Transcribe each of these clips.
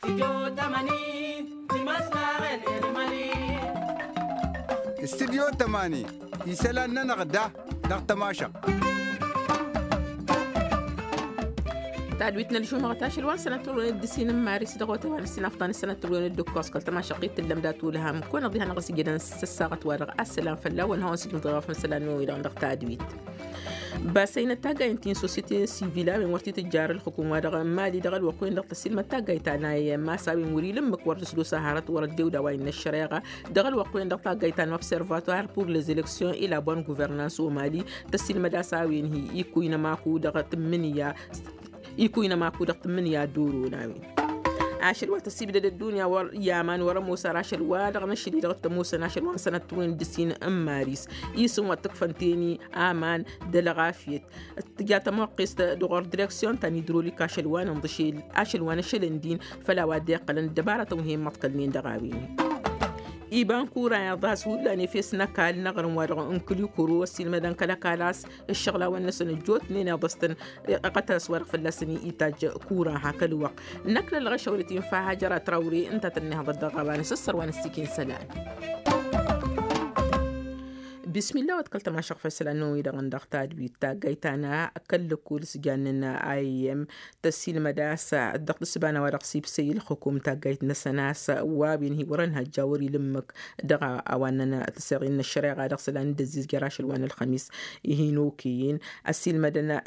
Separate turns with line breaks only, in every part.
استديو 8 يسالنا نغدا تماشا
تعدويتنا لشو مغتاش الوان سنة تلون الدسين مارس دغوته والسنة أفضل السنة تلون الدكوس قلت ما شقيت اللمدات ولها مكون ضيها نغسي جدا سساقت ورق السلام فلا وانهون سيكون ضغاف مثلا نو إلى عندك تعدويت باسين التاجا ينتين سوسيتي سيفيلا من ورتي تجار الحكومة دغ مالي دغ الوقوين دغ تسيل ما التاجا يتانا ما سابي موري لمك ورسلو سهارات ورديو دواين الشريعة دغ الوقوين دغ تاجا يتانا observatoire pour les élections et la bonne gouvernance au Mali تسيل مدى ساوين هي يكوين ماكو دغ تمنية يكوين ماكو دغ تمنية دورو ناوي عاشر وقت السيب دد الدنيا ور يامان ور موسى عاشر وادغ نشري دغ موسى عاشر وان سنة توين دسين مارس يسون وتكفنتيني امان دلغافيت تجات موقس دغور ديريكسيون تاني درولي كاشل وان مضشيل عاشر وان شلندين فلا وادي قلن دبارة مهم متقلين دغاويني إيبان كورا يا ضاس ولا نفسنا كال نغرم ورغم كل كورو والسلمة دان كلا كالاس الشغلة والنسن الجوت نينا ضستن قتل سوارق في اللسني إيتاج كورا هاك الوقت نكل الغشة والتي ينفعها جرى تراوري انت تنها ضد غابان سسر وانستيكين سلام بسم الله وتكلت مع شخص فسلانو إذا عندك تدبير تاجيتنا أكل كل سجاننا أيام تسيل مدرسة الضغط السبانة ورقصي بسيل الحكومة تاجيتنا سناس وابينه ورنها الجوري لمك دغا أواننا تسرين الشريعة رقصلان دزيز جراش الوان الخميس يهينوكين السيل مدنا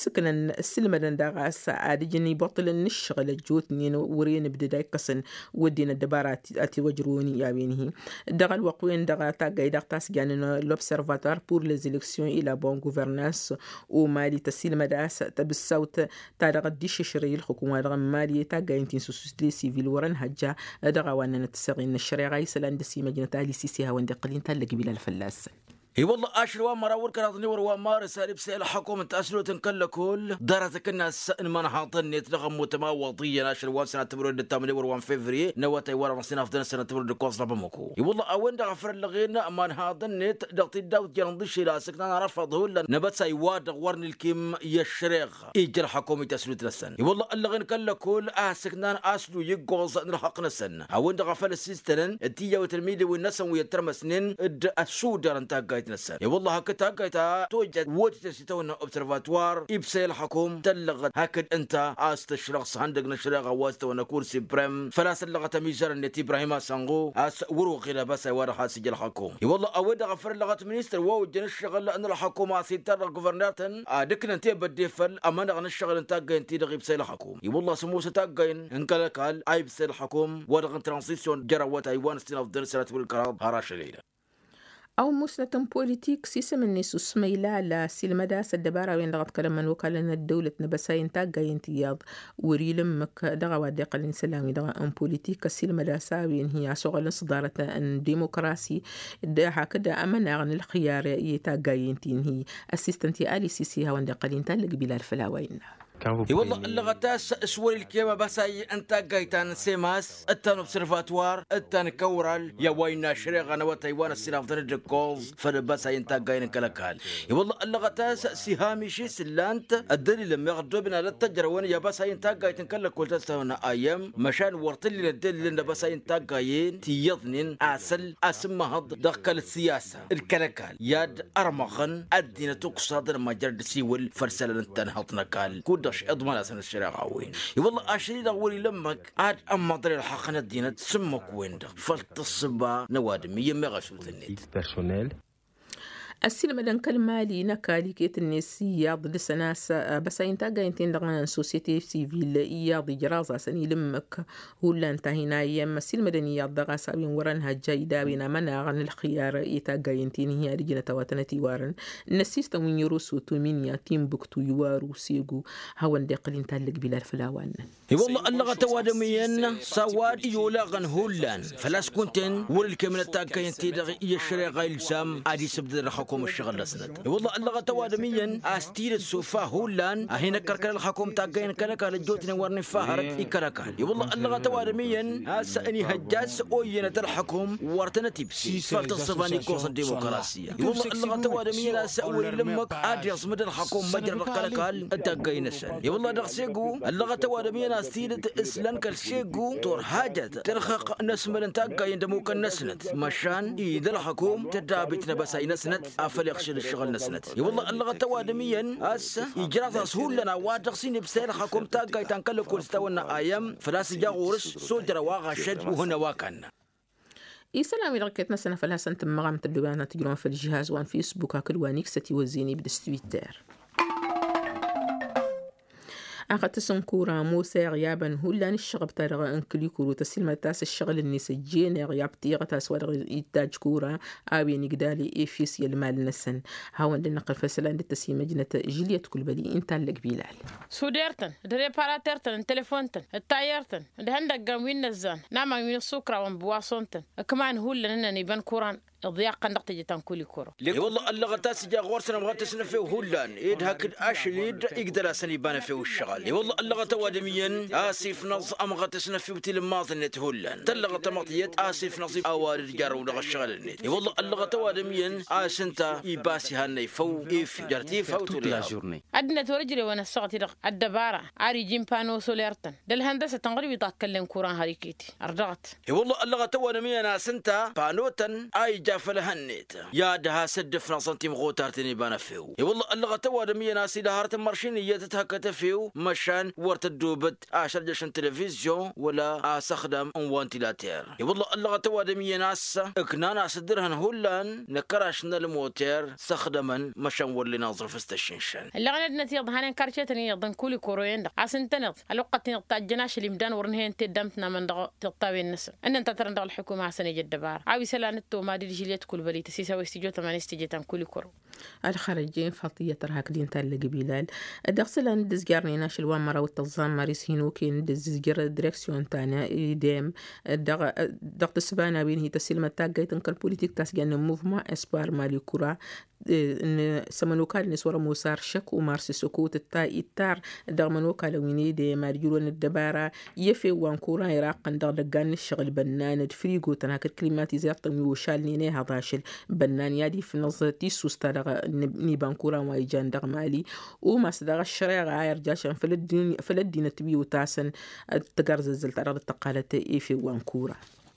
السيل مدنا دغا سعادجني بطل النشغل الجوتنين ورين بداية قصن ودينا الدبارات أتي وجروني يابينه دغا الوقوين دغا تاجي تاس جاننا l'Observatoire pour les élections et la bonne gouvernance au Mali تسيل مدرسة تبالصوت تارغ ديش شري الحكومة دغ مالي تاقاينتين سوسيتي سيفيل ورن هجا دغا وانا نتساقين الشريعة يسلان دسي مجنة تالي سيسيها وان قلين تالك بلا الفلاس
اي والله اشر وما راور كراطني ور مارس لبس الحكومه تاسلو تنكل كل دارتك الناس ان ما نحاطني تلغم متماوطيا اشر وان سنه تبرد التامن ور 1 فيفري نواتي ور نصنا في سنه تبرد كوس ربمكو اي والله اوين دغفر لغينا ما نحاطني دغتي داوت جندش راسك انا رفضه ولا نبت ساي واد ورني الكيم يشريغ اجر حكومه تاسلو تلسن اي والله اللغين كل كل اسكنان اسلو يقوز نلحق نسن اوين دغفل السيستن التيا وتلميذ والناس ويترمسنن السودر انت نسن يا والله هكذا هكذا توجد وتسيتون observatoire إبسال الحكومة تلغت هكذا أنت أستشرقص عندك نشرق واسط ونكورسي بريم فلاس اللغة ميجر النتي إبراهيم سانغو أس وروق إلى بس ورا سجل الحكومة يا والله أود غفر اللغة مينستر ووجد الشغل أن الحكومة سيتر غفرناتن دكنا أنت بديفل أما نشغل أنت جاين تيجي بسال الحكومة يا والله سموسة تاجين إنك لك هال أي بسال الحكومة ورغن ترانزيشن جرى تايوان ستين أفضل سنة بالكراب هراش ليلة
أو مسنة بوليتيك سيسم الناس سميلا لا سلمدا سدبارا وين لغت كلام من وكالنا الدولة نبساين تاجا ينتياض وريلمك دغا وادي قلن سلامي دغا أم بوليتيك سلمدا ساوين هي شغل صدارة أن ديمقراسي دا هكذا أمنا عن الخيار يتاجا ينتين هي أسيستنتي آلي سيسيها وان قلن تلق بلا الفلاوين
والله اللغتاس سوري الكيما بس انت جايتان سيماس التان اوبسرفاتوار التان كورال يا وين شريغ انا وتايوان السلاف ضد الكولز فبس انت جاين كلكال والله اللغتاس سهامي شي سلانت الدليل لما يغضبنا للتجرون يا بس انت جايتن كلك قلت تستونا ايام مشان ورتلي الدليل بس انت جايين تيضنن اسل اسمها دخل السياسه الكلكال ياد ارمغن الدين تقصد ما جرد سيول فرسل انت نحطنا قال اضمن اسن الشريعه وين والله اشري دوري لمك عاد اما طريق الحق ندينا تسمك وين فلتصبا نوادم يمي غشوت النت
السلم دان كلمالي نكالي كيت النسية ضد السناس بس ينتاجا ينتين دغنا سوسيتي سيفيل إيا ضي جرازة سني لمك هولا انتهينا يم السلم دان إيا ضغا سابين ورنها جايدا بينا منا غن الخيار يتاجا ينتين هي رجنا تواتنتي وارن النسيستا وين يروسو تومينيا تيم بكتو يوارو سيغو هون دقلين تالك بلا الفلاوان
والله اللغة توادميا سواد يولا غن هولان فلاس كنتن ورلك من التاجا ينتين دغي يشري غايل سام عادي سبد الحكومة الشغل لسنت والله اللغة توادميا أستير السوفا هولان هنا كركل الحكومة تاقين كلك على الجوتين ورني فهرت إكركال والله اللغة توادميا هسأني هجاس أوينة الحكوم ورتنا تبسي فلت الصباني كوس الديمقراطية والله اللغة توادميا هسأولي لمك عادي يصمد الحكوم مجرى كلكال تاقين سن والله دغسيقو اللغة توادميا أستير إسلان كالشيقو تور حاجة ترخق نسمل تاقين دموك النسنت مشان إذا الحكوم تدابتنا بس أي نسنت أفل يخشل الشغل نسنت والله اللغة توادميا هسه إجراء سهول لنا وادقسين بسير حكوم تاقين تنكل كل استونا أيام فلاس جاغورس سودر واغا شد وهنا واكن
إسلامي ركتنا سنة فلها سنة مغام تدبانا تجرون في الجهاز وان فيسبوك هاكل وانيكستي وزيني بدستويتر أخذت سنكورا موسى غيابا هولان الشغب تارغا انكليكورو تسلمة تاس الشغل الناس الجين غياب تيغة تاس ورغ إتاج كورا آبي نقدالي إيفيس يلمال نسن هاوان لنقل فسلان للتسيمة جنة جلية كل بدي إنتان لك بلال
سوديرتن دريباراتيرتن التليفونتن التايرتن دهندق قاموين نزان نعم من السكرة وانبواسونتن كمان هولان إنني بان كوران الضياق قندق تجتان كل كورة
والله اللغة تاس جا غورسنا مغات سنة فيه هولان إيد هاكد أشليد يقدر سني بان فيه الشغل والله اللغة توادميا آسف نص أمغات سنة فيه بتيل ماضي هولان تلغة تمطيت آسف نصيب أوارد جارو لغة الشغل النت والله اللغة توادميا آسنتا يباسي هاني فو إيف جارتي فو تولي
عدنا تورجلي وانا الصغتي الدبارة عاري جيم بانو سوليرتن دل هندسة تنغربي تاكلم كوران هاريكيتي أرضغت
والله اللغة توادميا آسنتا بانوتن آي جافلها النت يا دها سدفنا سنتيم غوتارتني بانا فيو والله اللغة توادميا ناسي دهارة مرشينية تتهكت فيو مشان ورت الدوبت عشر جشن تلفزيون ولا أستخدم وانتيلاتير والله اللغة توادميا ناس اكنانا صدرهن هولان نكراشنا الموتير استخدما مشان ولي ناظر في استشنشن
اللغة ندنتي يضهانين كارشيتني يضن كولي كوروين دق عسنتنط الوقت نقطع الجناش اللي مدان ورنهين تدمتنا من دق تقطاوي النسر ان انت ترندق الحكومة حسن يجد دبار عاوي سلانتو ما دي جيليت كل بلي تسيسا ويستيجو تمان استيجيتان كولي كورو
الخارجين فاطية ترهاك دين تال بلال دغسلا ندزجارني ناش الوامرة والتظام ماريس هينوكي ندزجر دريكسيون تانا إيديم دغت السبانا بين هي تسلمة تاقاي تنكر بوليتيك تاسجان موفما اسبار مالي كورا ان سمنوكال نسورة موسار شك ومارسي سكوت التا إتار دغمنوكال ويني دي مارجولون الدبارة يفي وانكورا يراقن دغدقان الشغل بنان فريقو تناكر كلمات زيارة ميوشال نيني هضاشل بنان يادي في نظر تيسوس تالغ نيبانكورا وايجان دغمالي وما صدغ الشريغ عاير جاشن فلدين تبيو تاسن تقرز الزلت أراد التقالة إيفي وانكورا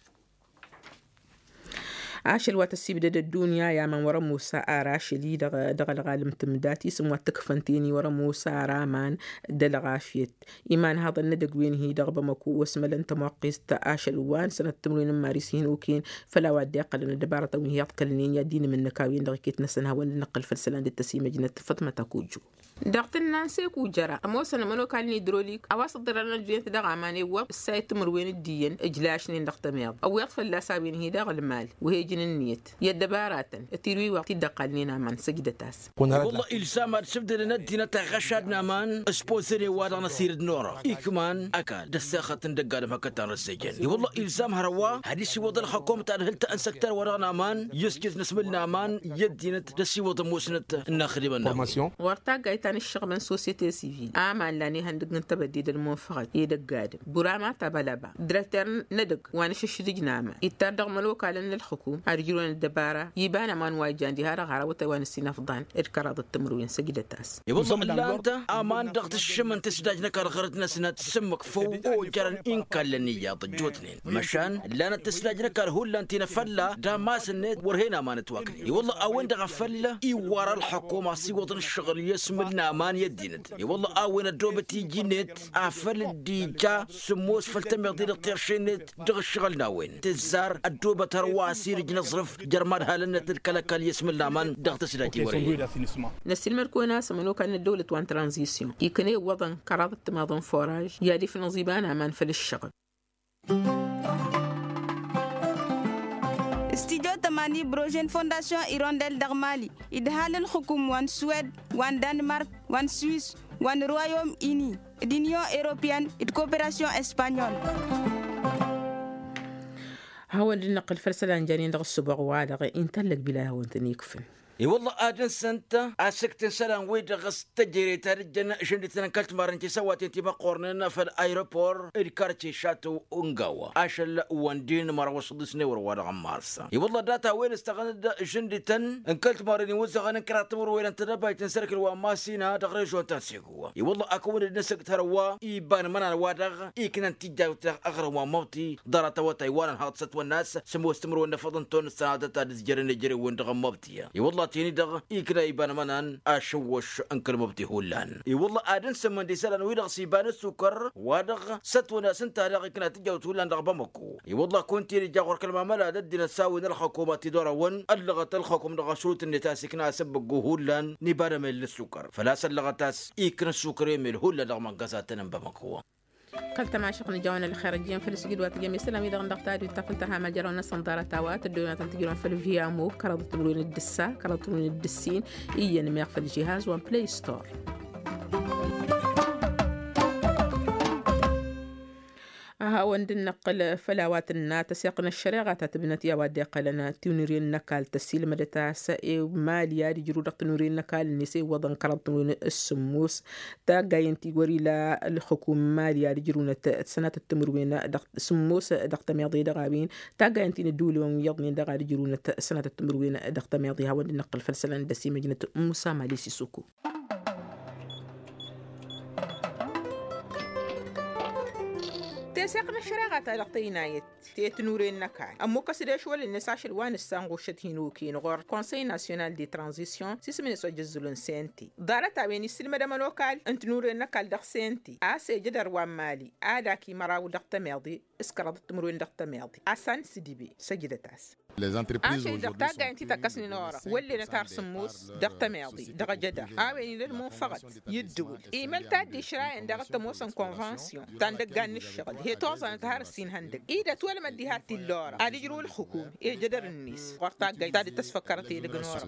عاش الوقت السيبدة الدنيا يا من ورا موسى آراش لي دغل غالم تمداتي سموا تكفنتيني ورا موسى رامان دلغافيت إيمان هذا الندق وين هي دغبة مكو واسمل انت موقيس تآش الوان سنة تمرين مارسين وكين فلا وادي قلنا دبارة وهي يطكلنين يدين من نكاوين دغكيت نسنها ولنقل فلسلان للتسيمة جنة فاطمة تكوجو دغت الناس وجرا موسى منو كان يدروليك أواسط درنا الجنة دغ عماني والسايت تمروين الدين إجلاشنين دغت ميض أو يطفل لا سابين هي دغ المال وهي جننيت يدبارات تيروي وقت دقالنينا من سجدتاس
والله إلسام سبد لنا دينا تغشادنا من سبونسري وادنا سير النور إكمان أكل دساخة دقال ما كتر السجن والله إلسام هروا حديث وضع الحكومة هل تأنسكتر ورانا مان يسجد نسملنا مان يدينا دسي وضع موسنة الناخدي من
ورتاق ايتان الشغل من سوسيتي سيفيل آمان لاني هندق نتبديد المنفقد يدق قادم براما تبالبا درتر ندق وانش الشدق ناما يتردق ملوك على الحكومة رجلون الدبارة يبان مان وايجان دي هارا غارا وتوان السنافضان إركارات التمروين سجدة تاس
يوصل إلا أنت أمان ضغط الشمن تسداجنا كارغرتنا سنة سمك فوق وجرن إنكا لنيا ضجوتنين مشان لانا تسداجنا كارهولا انتنا فلا دا ما سنت ورهينا ما نتواكني والله أوين دغا فلا إيوارا الحكومة سيوطن الشغل يسملنا أمان يدينت والله أوين الدوبتي جينت أفل ديجا سموس فلتم يضير الطيرشينت دغ الشغل ناوين تزار الدوبة ترواسي رجنا صرف جرمان هالنا تلكالكال يسم اللامان دغت سلاجي وريه
نسيل مركونا سمنو كان الدولة وان ترانزيسيون يكني وضن كرادة تماضن فوراج يادي في نظيبان أمان في الشغل
استيجو تماني بروجين فونداسيون إيروندل دغمالي إدهال الحكوم وان سويد وان دنمارك وان سويس وان رويوم إني دينيون إيروبيان إد كوبراسيون إسبانيول
هو اللي نقل فرسلان جانين دغ السبع وادغ انتلق بلا هو انتني يكفن
والله آدن سنتا أسكتن سلام ويد غس تجري ترجنا شندتنا كلت مارنتي سوات انتي بقورننا في الأيروبور الكارتي شاتو أنقوا أشل واندين مرة وصدسني ورا عمارسا والله داتا وين استغنى شندتن ان كلت مارني وزغن كراتمر وين انت دبا تنسرك الواماسينا دغريجو تنسيقوا والله أكون النسك تروا يبان منا وادغ يكن تيجا أغرى وموتي دارت وتايوان هات ست والناس سمو استمروا ان فضن تون السعادة تجري نجري وين دغمبتي والله تيني دغ يكنا يبان منان أشوش انكر مبتي هولان والله آدن سمن دي سلان ويدغ سيبان السكر وادغ ست وناس انت دغ يكنا تيجا وتولان دغ بمكو والله كنت رجع كلمة ملا ددنا ساوي الحكومة تدور ون اللغة الحكومة دغ شروط النتاس يكنا سبق هولان نبان من السكر فلا سلغتاس يكنا السكر من هولان دغ منقزاتنا بمكو
قلت ما شقنا جوانا الخارجيين في السجود واتجمع سلام إذا غندقتاد وتفلتها مجرون صندارة تاوات الدولة تنتجرون في الفيامو كرض تمرون الدسا كرض تمرون الدسين إيا نميغ في الجهاز وان بلاي ستور. وند النقل فلاوات النات سيقنا الشريعة تبنت يا وادي قلنا تنورين نكال تسيل مدتا سئ ماليا دي جرو دقت نورين نكال نسي وضن كرط نورين السموس تا جاين تيوري لا الحكومة ماليا دي جرو سنة التمروين دقت سموس دقت ميضي دغابين تا جاين تين الدولي وميضني دغا دي جرو سنة التمروين دقت ميضي وند النقل فلسلان دسي مجنة موسى ماليسي سوكو. تساقنا الشراغة تلقينايت تنورين نكال أمو كسداش ولا النساش الوان السانغوشت هينوكين غور كونسي ناسيونال دي ترانزيسيون سيسمني سوجزلون سنتي دارت عبيني السلمة دم لوكال انت نورين نكال دق سنتي آسي جدر وان مالي آداكي مراو دق تماضي اسكرادت تمرين دق تماضي آسان سيديبي سجدتاس
Les entreprises
aujourd'hui sont قاعدين تتكسني نورا واللي نتار سموس دق تماضي دق جدا عبيني للمو فقط يدول إيميل تادي شراين دق تموسن كونفانسيون تندق قان الشغل هي توصل تهار السين هندق إذا تولى مدي هاتي اللورا عادي جرو الحكومة إيه جدر النيس وقتا قاعد تسفكرتي لقنورا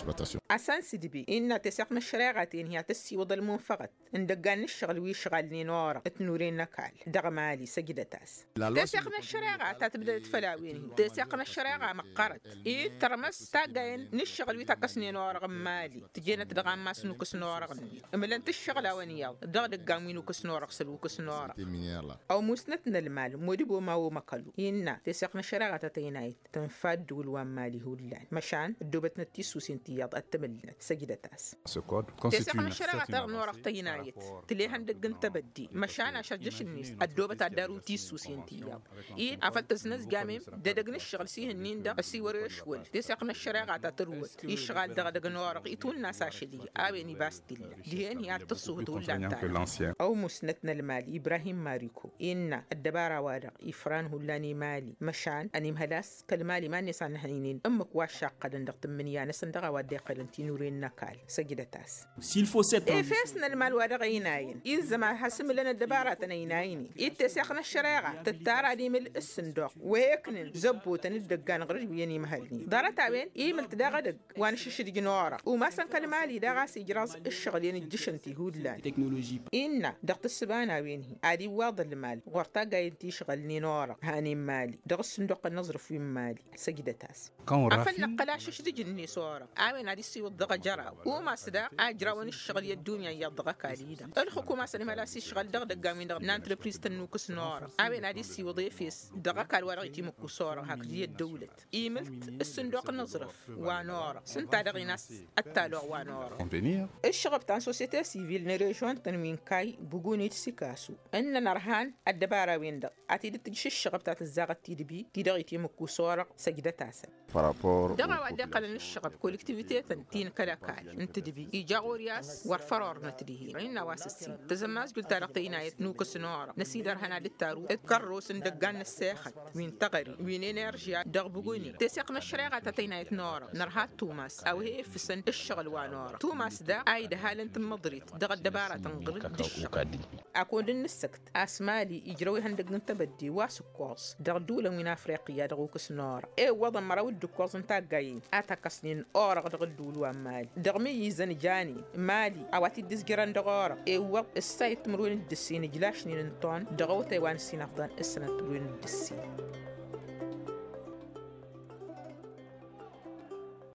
أسان سيدبي إن تساقنا الشراغاتين هي تسي وضل مو فقط ندقان الشغل ويشغلني نورا تنورين نكال دق مالي سجدتاس تساقنا الشراغات تبدأ تفلاوين تساقنا الشراغة مقرت إيه ترمس تاقين نشغل ويتكسني نورا مالي تجينا تدغان ماس نوكس نورا غني أملان تشغل أوانيال دقان وينوكس نورا سلوكس نورا أو مسنتنا المال مودبو ما هو مقلو إنا تساقنا الشراغة تتينايت تنفاد والوان مالي هولان مشان دوبتنا تيسو سنتياض التملنا سجدتاس تساقنا الشراغة تغنورا تينايت تليهن دقن تبدي مشان أشجش النيس الدوبة دارو تيسو سنتياض إيه أفتز ناس جامم دقن الشغل سيه النين دا أسي وريشول تساقنا الشراغة تتروت يشغال دقن ورق يتون ناس عشلي آبيني باستيل ديهن هي تصوه دولان تاني أو مسنتنا المال إبراهيم ماريكو إن الدبارة وارق إفران هولاني مالي مشان أني مهلاس كالمالي ما نسان هنينين أمك واشاق قدن دقت منيا نسندغا ودي قلنتي نورين نكال سجدتاس فاسنا المال وارق يناين إذا ما حسم لنا الدبارة تنينايني إتساقنا الشراغة تتارا دي من الصندوق ويكنن زبوتا ندقان غرج ويني مهلني دارت عبين إيمل تداغا دق وانا ششد جنورا وما سن كالمالي داغا سيجراز الشغل يعني الجشنتي هودلان إنا دقت السبانا وينهي عادي واضل المال غورتا قايد تيشغلني نورا هاني مالي دغ الصندوق النظر في مالي سجدتاس عفن قلاش شدج الني صورة عاوين عادي سي ودغ جرا وما صدا اجراون الشغل الدنيا يضغ كاليدا الحكومه سلمى لا سي شغل دغ دغامين دغ نانتربريز تنوكس نورا عاوين عادي سي وظيفيس دغ كال ورقتي مكو صورة هاك دي الدولة ايملت الصندوق النظرف ونورا سنتا دغ ناس التالو ونورا الشغل بتاع سوسيتي سيفيل نريجون تنوين كاي بوغوني تسيكاسو ان نرهان الدبارة وين دغ اتيد تجش الشغل بتاع الزاغ تيدبي تيدغيتي مكو صورة سجدتاس دغا ودي قلن الشغب كولكتيفيتي تنتين كلاكال انت دبي إيجاغو رياس ورفرور نتريه عنا واسسين تزماز قلت رقينا يتنوك سنورا نسيدر هنا للتارو اتكروس ندقان الساخت وين تغري وين انرجيا دغبقوني تسيقنا الشريعة تتينا يتنورا نرهات توماس او هي في سن الشغل وانورا توماس دا ايد هالنت مضريت دغ الدبارة تنقرد الشغل اكون السكت اسمالي يجروي هندق نتبدي واسكوس دغ دولة من افريقيا دغوك سنورا ايه وضم مراود دكوز انتا قاين اتاكسنين اورغ دغ الدولة مالي دغمي يزن جاني مالي اواتي ديزجران دغورا ايه وض السايت مروين الدسين جلاشنين انطون دغو تايوان السين افضان السنة تروين الدسين